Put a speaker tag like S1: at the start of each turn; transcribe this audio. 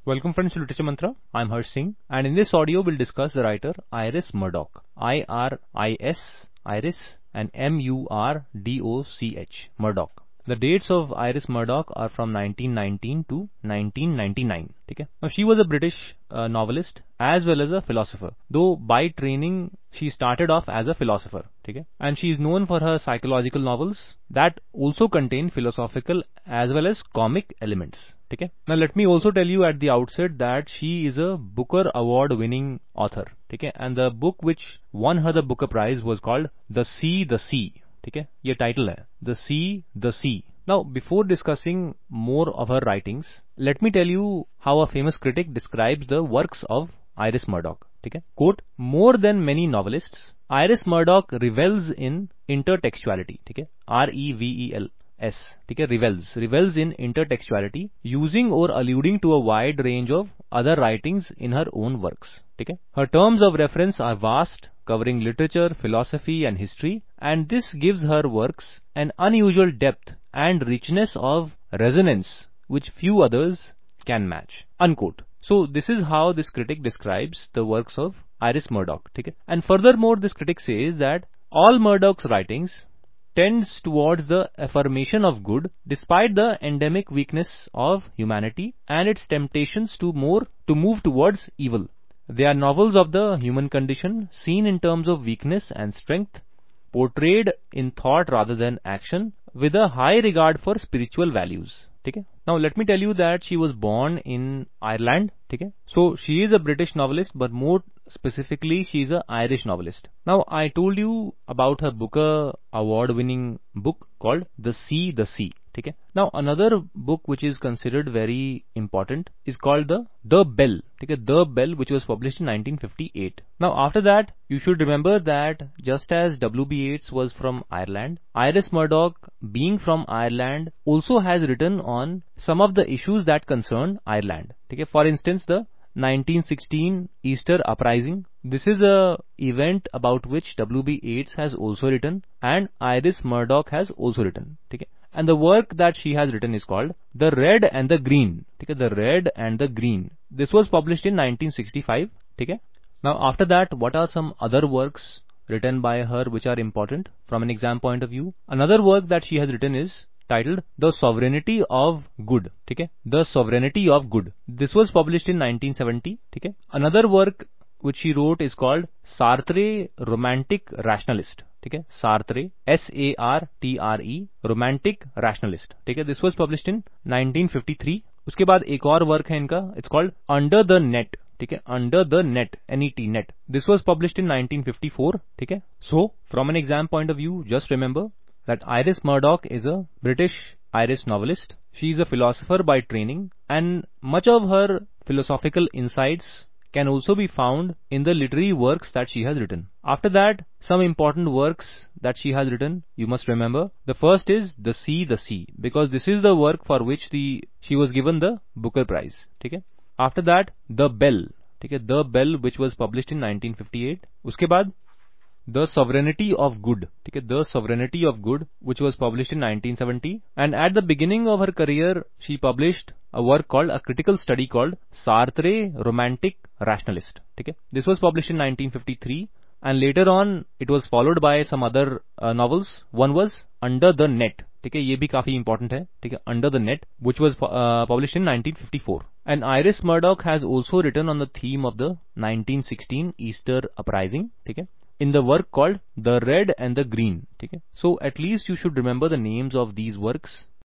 S1: Welcome friends to Literature Mantra. I'm Harsh Singh, and in this audio we'll discuss the writer Iris Murdoch. Iris, and Murdoch. Murdoch. The dates of Iris Murdoch are from 1919 to 1999. Okay? Now she was a British novelist as well as a philosopher. Though by training she started off as a philosopher. Okay? And she is known for her psychological novels that also contain philosophical as well as comic elements. Okay? Now let me also tell you at the outset that she is a Booker Award winning author. Okay? And the book which won her the Booker Prize was called The Sea. ठीक है ये title है the sea Now before discussing more of her writings, let me tell you how a famous critic describes the works of Iris Murdoch. ठीक है quote, more than many novelists, Iris Murdoch revels in intertextuality. ठीक है REVELS. ठीक है revels in intertextuality, using or alluding to a wide range of other writings in her own works. ठीक है her terms of reference are vast, covering literature, philosophy and history, and this gives her works an unusual depth and richness of resonance which few others can match. Unquote. So this is how this critic describes the works of Iris Murdoch. Okay? And furthermore, this critic says that all Murdoch's writings tends towards the affirmation of good despite the endemic weakness of humanity and its temptations to move towards evil. They are novels of the human condition, seen in terms of weakness and strength, portrayed in thought rather than action, with a high regard for spiritual values. ठीक है Now let me tell you that she was born in Ireland. ठीक है So she is a British novelist, but more specifically she is a Irish novelist. Now I told you about her Booker Award winning book called The Sea. ठीक है Now another book which is considered very important is called The Bell. ठीक है The Bell, which was published in 1958. Now after that you should remember that just as W.B. Yeats was from Ireland, Iris Murdoch, being from Ireland, also has written on some of the issues that concern Ireland. ठीक है For instance, the 1916 Easter Uprising. This is a event about which W.B. Yeats has also written and Iris Murdoch has also written. ठीक है And the work that she has written is called The Red and the Green. ठीक है The Red and the Green. This was published in 1965. ठीक है Now after that, what are some other works written by her which are important from an exam point of view? Another work that she has written is titled The Sovereignty of Good. ठीक है The Sovereignty of Good. This was published in 1970. ठीक है Another work which she wrote is called Sartre Romantic Rationalist. ठीक है Sartre, SARTRE, Romantic Rationalist. ठीक है This was published in 1953. उसके बाद एक और वर्क है इनका, it's called Under the Net. ठीक है Under the Net, NET. This was published in 1954. ठीक है So from an exam point of view, just remember that Iris Murdoch is a British Irish novelist. She is a philosopher by training, and much of her philosophical insights can also be found in the literary works that she has written. After that, some important works that she has written, you must remember. The first is The Sea, because this is the work for which she was given the Booker Prize. ठीक है After that, The Bell. ठीक है The Bell, which was published in 1958. उसके बाद The Sovereignty of Good. ठीक है The Sovereignty of Good, which was published in 1970. And at the beginning of her career, she published a work called A Critical Study called Sartre Romantic Rationalist. ठीक है This was published in 1953. And later on, it was followed by some other novels. One was Under the Net. ठीक है ये भी काफी important है. ठीक है Under the Net, which was published in 1954. And Iris Murdoch has also written on the theme of the 1916 Easter Uprising. ठीक है in the work called The Red and the Green. ठीक है So at least you should remember the names of these works.